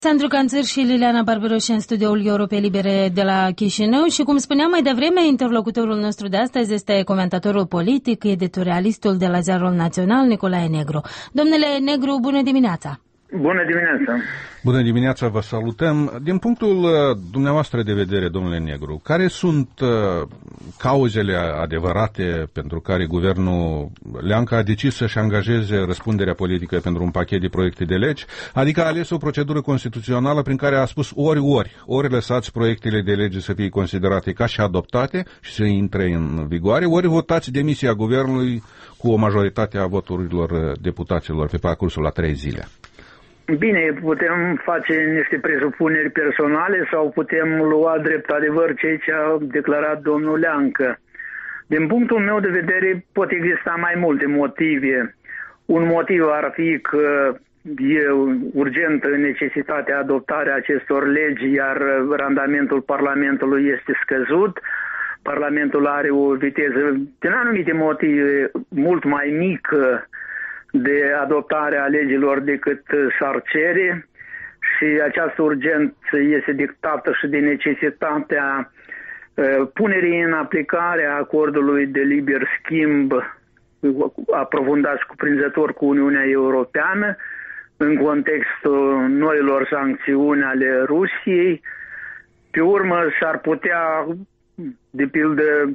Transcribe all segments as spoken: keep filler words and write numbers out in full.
Sandru Canțăr și Liliana Barberoși în studioul Europe Libere de la Chișinău și, cum spuneam mai devreme, interlocutorul nostru de astăzi este comentatorul politic, editorialistul de la Ziarul Național, Nicolae Negru. Domnule Negru, bună dimineața! Bună dimineața! Bună dimineața, vă salutăm. Din punctul dumneavoastră de vedere, domnule Negru, care sunt cauzele adevărate pentru care guvernul Leancă a decis să-și angajeze răspunderea politică pentru un pachet de proiecte de legi, adică a ales o procedură constituțională prin care a spus ori-ori, ori lăsați proiectele de lege să fie considerate ca și adoptate și să intre în vigoare, ori votați demisia guvernului cu o majoritate a voturilor deputaților pe parcursul a trei zile? Bine, putem face niște presupuneri personale sau putem lua drept adevăr ceea ce a declarat domnul Leancă. Din punctul meu de vedere pot exista mai multe motive. Un motiv ar fi că e urgentă necesitatea adoptarea acestor legi, iar randamentul Parlamentului este scăzut. Parlamentul are o viteză, din anumite motive, mult mai mică de adoptarea legilor decât s-ar cere și această urgență este dictată și de necesitatea uh, punerii în aplicare a acordului de liber schimb aprofundat și cuprinzător cu Uniunea Europeană în contextul noilor sancțiuni ale Rusiei. Pe urmă s-ar putea, de pildă,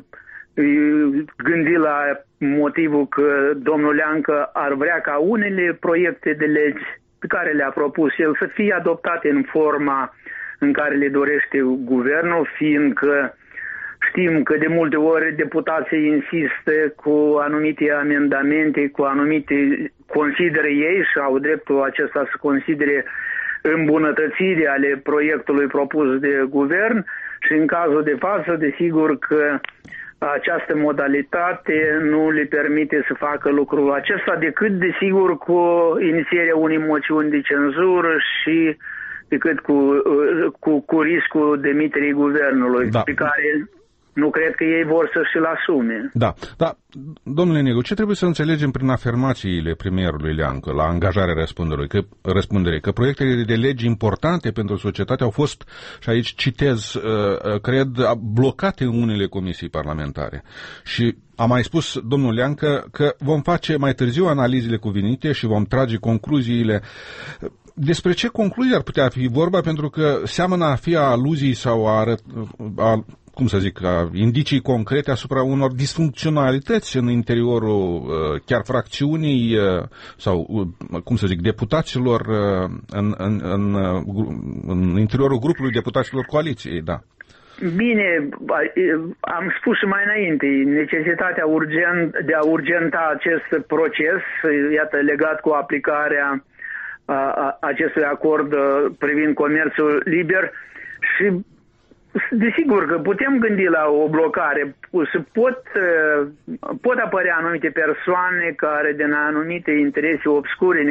gândi la motivul că domnul Leancă ar vrea ca unele proiecte de legi pe care le-a propus el să fie adoptate în forma în care le dorește guvernul, fiindcă știm că de multe ori deputații insistă cu anumite amendamente, cu anumite considere ei și au dreptul acesta să considere îmbunătățiri ale proiectului propus de guvern și în cazul de față, desigur că această modalitate nu le permite să facă lucrul acesta decât, desigur, cu inițierea unei moțiuni de cenzură și decât cu, cu, cu riscul demiterii guvernului, da, pe care nu cred că ei vor să și-l asume. Da, da. Domnule Negru, ce trebuie să înțelegem prin afirmațiile premierului Leancă la angajarea răspunderii? Că, răspunderii, că proiectele de legi importante pentru societate au fost, și aici citez, cred, blocate în unele comisii parlamentare. Și a mai spus domnul Leancă că vom face mai târziu analizele cuvenite și vom trage concluziile. Despre ce concluzii ar putea fi vorba? Pentru că seamănă a fi aluzii sau a, a cum să zic, indicii concrete asupra unor disfuncționalități în interiorul chiar fracțiunii sau, cum să zic, deputaților în, în, în, în interiorul grupului deputaților coaliției, da. Bine, am spus și mai înainte, necesitatea urgent, de a urgenta acest proces, iată, legat cu aplicarea a, a, acestui acord privind comerțul liber și desigur că putem gândi la o blocare. Pot, pot apărea anumite persoane care din anumite interese obscure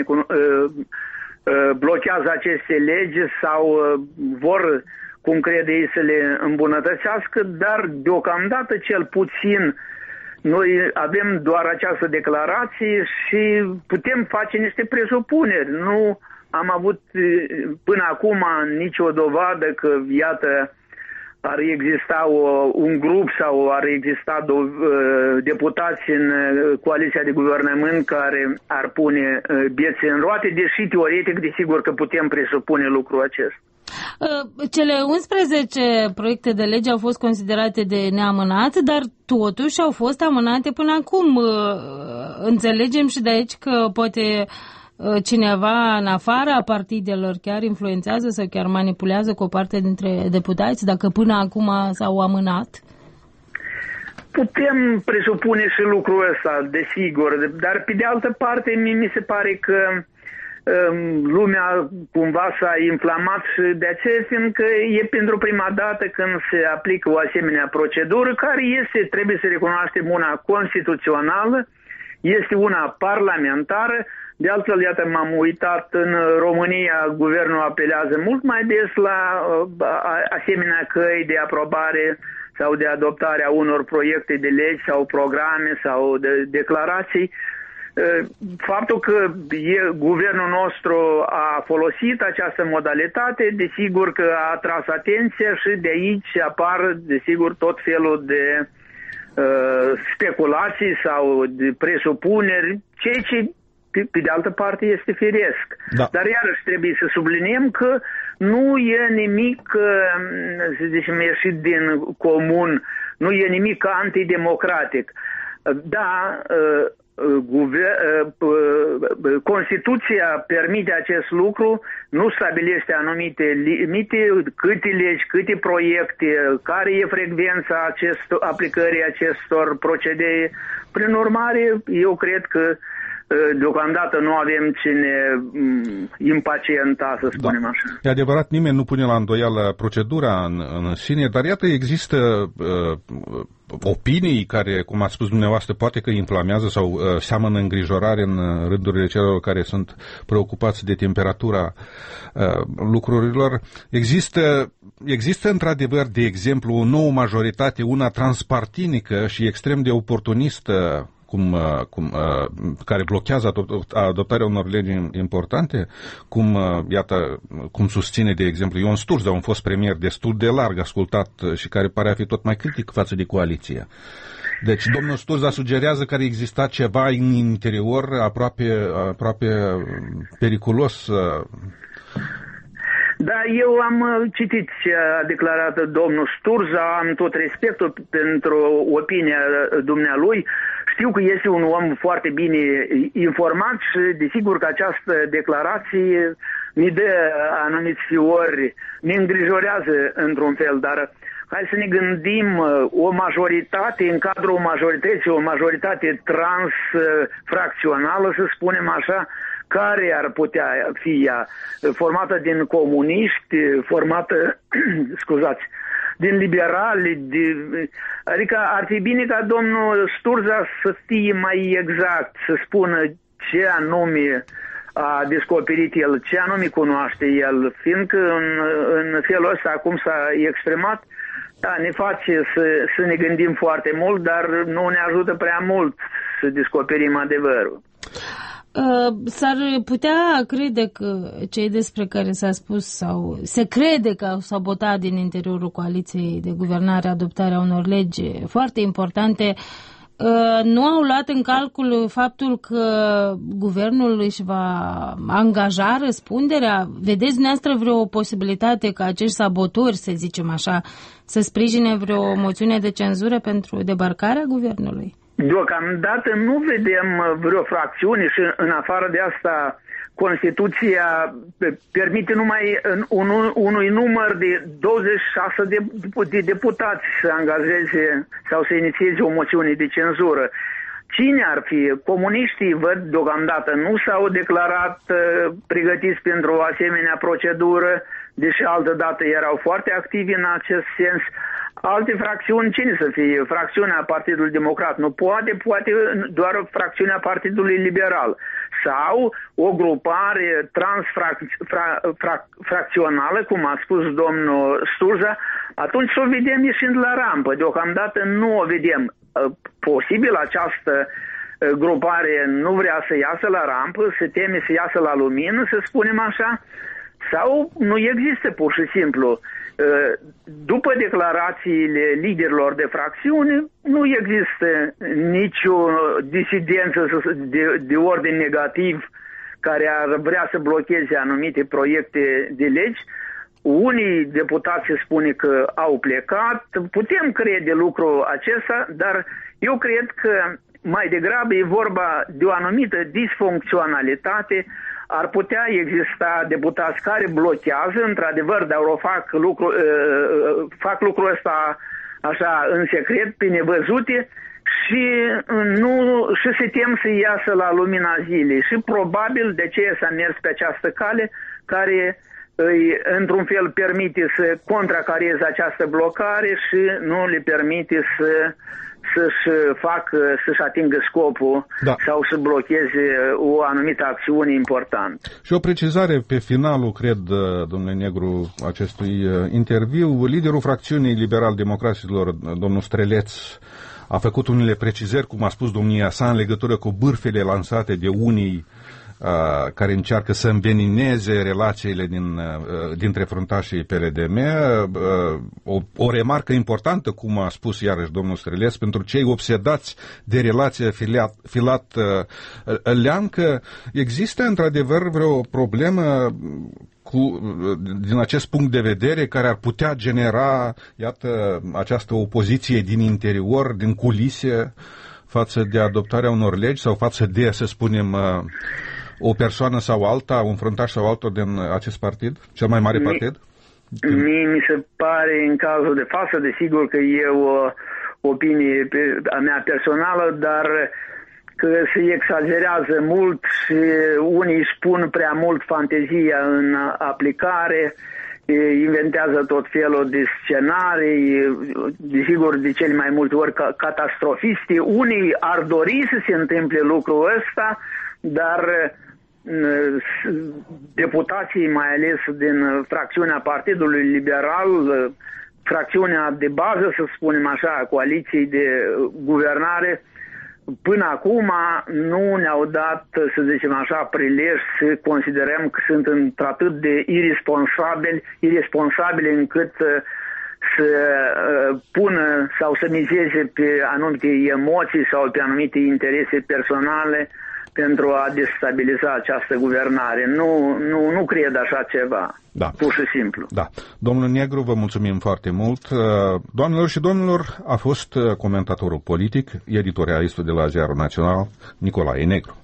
blochează aceste legi sau vor, cum crede ei, să le îmbunătățească, dar deocamdată cel puțin noi avem doar această declarație și putem face niște presupuneri. Nu am avut până acum nicio dovadă că, iată, ar exista o, un grup sau ar exista do, uh, deputați în uh, coaliția de guvernământ care ar pune uh, bețe în roate, deși teoretic, desigur că putem presupune lucrul acesta. Cele unsprezece proiecte de lege au fost considerate de neamânat, dar totuși au fost amânate până acum. Înțelegem și de aici că poate cineva în afara partidelor chiar influențează sau chiar manipulează cu o parte dintre deputați, dacă până acum s-au amânat? Putem presupune și lucrul ăsta, desigur, dar pe de altă parte mi se pare că um, lumea cumva s-a inflamat și de aceea, fiindcă e pentru prima dată când se aplică o asemenea procedură, care este, trebuie să recunoaștem, una constituțională, este una parlamentară. De altfel, iată, m-am uitat, în România guvernul apelează mult mai des la asemenea căi de aprobare sau de adoptare a unor proiecte de legi sau programe sau de declarații Faptul că e, guvernul nostru a folosit această modalitate, desigur că a atras atenția și de aici apar, desigur, tot felul de uh, speculații sau de presupuneri, ceea ce, pe, pe de altă parte, este firesc. Da. Dar iarăși trebuie să subliniem că nu e nimic, să zicem, ieșit din comun, nu e nimic antidemocratic. Da, Constituția permite acest lucru, nu stabilește anumite limite, câte legi, câte proiecte, care e frecvența acestor, aplicării acestor procedee. Prin urmare, eu cred că deocamdată nu avem ce ne impacienta, să spunem da. așa. E adevărat, nimeni nu pune la îndoială procedura în, în sine, dar iată, există uh, opinii care, cum ați spus dumneavoastră, poate că inflamează sau uh, seamănă îngrijorare în rândurile celor care sunt preocupați de temperatura uh, lucrurilor. Există, există într-adevăr, de exemplu, o nouă majoritate, una transpartinică și extrem de oportunistă, Cum, cum, care blochează adoptarea unor legi importante, cum, iată, cum susține, de exemplu, Ion Sturza, un fost premier destul de larg ascultat și care pare a fi tot mai critic față de coaliție. Deci, domnul Sturza sugerează că ar exista ceva în interior aproape, aproape periculos. Da, eu am citit ce a declarat domnul Sturza, am tot respectul pentru opinia dumnealui. Știu că este un om foarte bine informat și desigur că această declarație mi dă anumiți fiori, ne îngrijorează într-un fel, dar hai să ne gândim o majoritate, în cadrul majorității, o majoritate transfracțională, să spunem așa, care ar putea fi ea, formată din comuniști, formată, scuzați, din liberali, de, adică ar fi bine ca domnul Sturza să fie mai exact, să spună ce anume a descoperit el, ce anume cunoaște el, fiindcă în, în felul ăsta, cum s-a exprimat, da, ne face să, să ne gândim foarte mult, dar nu ne ajută prea mult să descoperim adevărul. S-ar putea crede că cei despre care s-a spus sau se crede că au sabotat din interiorul coaliției de guvernare adoptarea unor legi foarte importante nu au luat în calcul faptul că guvernul își va angaja răspunderea? Vedeți dumneavoastră vreo posibilitate ca acești sabotori, să zicem așa, să sprijine vreo moțiune de cenzură pentru debarcarea guvernului? Deocamdată nu vedem vreo fracțiune și în afară de asta Constituția permite numai un, unui număr de douăzeci și șase de, de deputați să angajeze sau să inițieze o moțiune de cenzură. Cine ar fi? Comuniștii, văd, deocamdată nu s-au declarat uh, pregătiți pentru o asemenea procedură, deși altă dată erau foarte activi în acest sens. Alte fracțiuni, cine să fie? Fracțiunea Partidului Democrat nu poate, poate doar fracțiunea Partidului Liberal. Sau o grupare transfracțională, cum a spus domnul Sturza, atunci să o vedem ieșind la rampă. Deocamdată nu o vedem. Posibil această grupare nu vrea să iasă la rampă, se teme să iasă la lumină, să spunem așa, sau nu există pur și simplu. După declarațiile liderilor de fracțiune, nu există nicio disidență de, de ordin negativ care ar vrea să blocheze anumite proiecte de legi. Unii deputați se spune că au plecat, putem crede lucrul acesta, dar eu cred că mai degrabă e vorba de o anumită disfuncționalitate. Ar putea exista deputați care blochează, într-adevăr, dar o fac, lucru, fac lucrul ăsta așa în secret, pe nevăzute și, nu, și se tem să iasă la lumina zilei. Și probabil de ce s-a mers pe această cale care îi, într-un fel, permite să contracareze această blocare și nu le permite să să-și facă, să-și atingă scopul, da, sau să blocheze o anumită acțiune importantă. Și o precizare pe finalul, cred, domnule Negru, acestui interviu. Liderul fracțiunii liberal-democraților, domnul Streleț, a făcut unele precizări, cum a spus domnia sa, în legătură cu bârfele lansate de unii uh, care încearcă să învenineze relațiile din, uh, dintre fruntașii P L D M. Uh, o, o remarcă importantă, cum a spus iarăși domnul Străleț, pentru cei obsedați de relația filat, filat uh, Leancă, există într-adevăr vreo problemă cu, din acest punct de vedere, care ar putea genera, iată, această opoziție din interior, din culise, față de adoptarea unor legi sau față de, să spunem, o persoană sau alta, un fruntaș sau altul din acest partid, cel mai mare partid? Mie mi se pare, în cazul de față, desigur că e o opinie a mea personală, dar că se exagerează mult și unii spun prea mult fantezia în aplicare, inventează tot felul de scenarii, desigur de cele mai multe ori catastrofiste. Unii ar dori să se întâmple lucrul ăsta, dar deputații, mai ales din fracțiunea Partidului Liberal, fracțiunea de bază, să spunem așa, a coaliției de guvernare, până acum nu ne-au dat, să zicem așa, prilej să considerăm că sunt într-atât de irresponsabili, irresponsabili încât să pună sau să mizeze pe anumite emoții sau pe anumite interese personale pentru a destabiliza această guvernare. Nu, nu, nu cred așa ceva. Da. Pur și simplu. Da. Domnul Negru, vă mulțumim foarte mult. Doamnelor și domnilor, a fost comentatorul politic, editorialistul de la Ziarul Național, Nicolae Negru.